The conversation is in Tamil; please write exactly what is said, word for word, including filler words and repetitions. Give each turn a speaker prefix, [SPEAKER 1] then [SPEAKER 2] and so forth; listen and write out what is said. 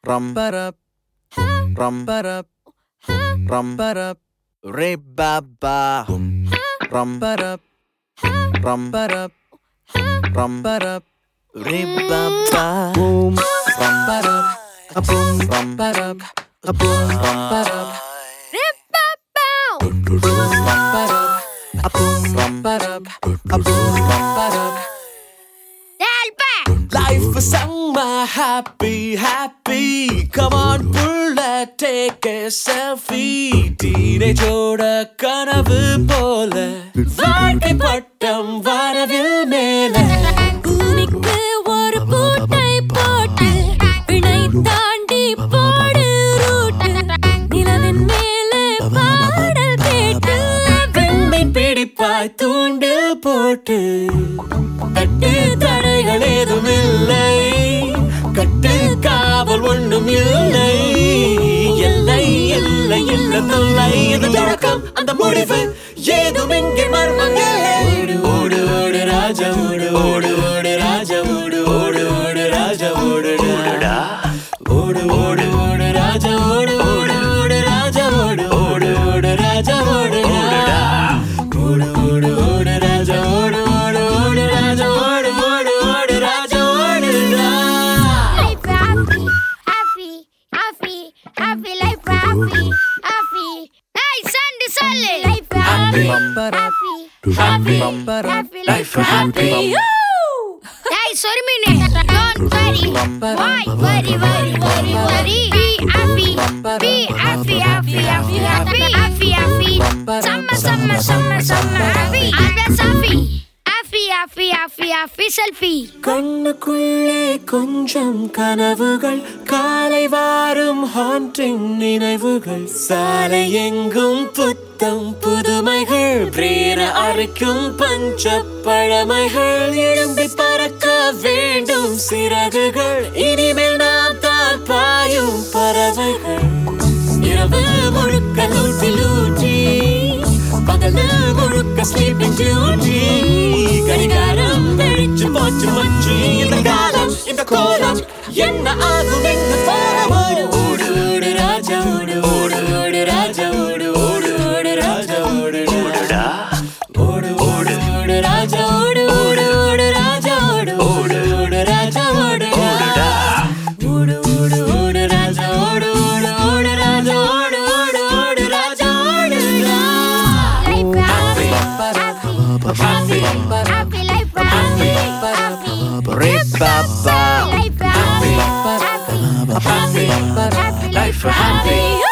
[SPEAKER 1] rum ba rum ba rum ba re ba ba rum ba rum ba rum ba re ba ba boom rum ba a boom rum ba a boom rum ba
[SPEAKER 2] re ba ba
[SPEAKER 1] boom rum ba a boom rum ba a boom rum ba. Life is summer, happy, happy. Come on, pull that, take a selfie. Teenage oda kanavu pola, வாழ்க்கை பட்டம் வானவில் மேல.
[SPEAKER 2] பூமிக்கு ஒரு பூட்டை போட்டு வினை தாண்டி போடு ரூட்டு. நிலவின் மேலே பாடல் கேட்டு
[SPEAKER 1] பெண்ணை பிடிப்பாய் தூண்டில் போட்டு. கட்டு தடைகள் ஏதும் இல்லை, கட்டு காவல் ஒன்றும் இல்லை. எல்லை இல்லை இல்லை தொல்லை, இது தொடக்கம் அந்த முடிவு ஏதும் இங்கே மர்மம் இல்லை. ஓடு ஓடு ராஜா ஓடு ஓடு ஓடு ராஜா ஓடு ஓடு ஓடு ராஜா ஓடு ஓடு ஓடு ஓடு ராஜா ஓடு ஓடு ஓடு ராஜா ஓடு ஓடு ஓடு ராஜா ஓடு ஓடு ஓடு ஓடு ராஜா ஓடு ஓடு ஓடு ராஜா ஓடு ஓடு ஓடு ராஜா ஓடு.
[SPEAKER 2] Life happy, happy, happy, happy life happy, happy. Hey, Sandy Sally. Life happy, happy, happy, happy life happy. Hey, sorry mine. Don't worry. Why worry, worry, worry, worry? Be happy, be happy, happy, happy, happy, happy, happy. Summer, summer, summer, summer happy. Always happy. Happy, happy, happy, happy selfie.
[SPEAKER 1] கண்ணுக்குள்ளே கொஞ்சம் கனவுகள், காலை வாரும் ஹாண்டிங் நினைவுகள். சாலை எங்கும் புத்தம் புதுமைகள், பிரேர அரைக்கும் பஞ்ச பழமைகள். எழும்பி பறக்க வேண்டும் சிறகுகள், இனிமேல் நாம் தான் பாயும் பறவைகள். இரவு முழுக்க நூற்றில் ஊற்றி, பகல் முழுக்க ஸ்லீப்பிங் டியூட்டி. கடிகாரம் வெடிச்சு போச்சு மச்சு, இந்த காலம் இந்த கோலம் என்ன ஆகும் எங்க போகும். ஓடு ஓடு ராஜா ஓடு ஓடு ஓடு ராஜா ஓடு ஓடு ஓடு ராஜா ஓடு ஓடு ஓடு ஓடு ராஜா ஓடு ஓடு ஓடு ராஜா ஓடு ஓடு ஓடு ராஜா ஓடு ஓடு ஓடு ஓடு ராஜா ஓடு ஓடு ஓடு ராஜா ஓடு ஓடு ஓடு ராஜா ஓடு.
[SPEAKER 2] Life happy, happy, happy life happy, happy.
[SPEAKER 1] Re ba ba
[SPEAKER 2] Life happy, happy, happy, happy life happy.